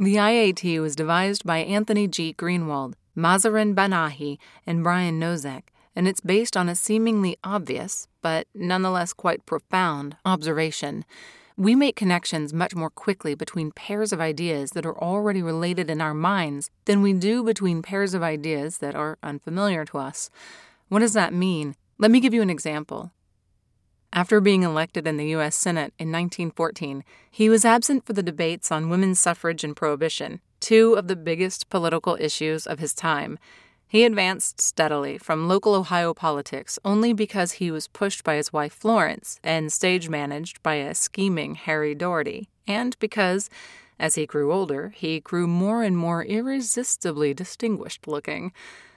The IAT was devised by Anthony G. Greenwald, Mazarin Banahi, and Brian Nosek, and it's based on a seemingly obvious, but nonetheless quite profound, observation. We make connections much more quickly between pairs of ideas that are already related in our minds than we do between pairs of ideas that are unfamiliar to us. What does that mean? Let me give you an example. After being elected in the U.S. Senate in 1914, he was absent for the debates on women's suffrage and prohibition, two of the biggest political issues of his time. He advanced steadily from local Ohio politics only because he was pushed by his wife Florence and stage-managed by a scheming Harry Doherty, and because, as he grew older, he grew more and more irresistibly distinguished-looking.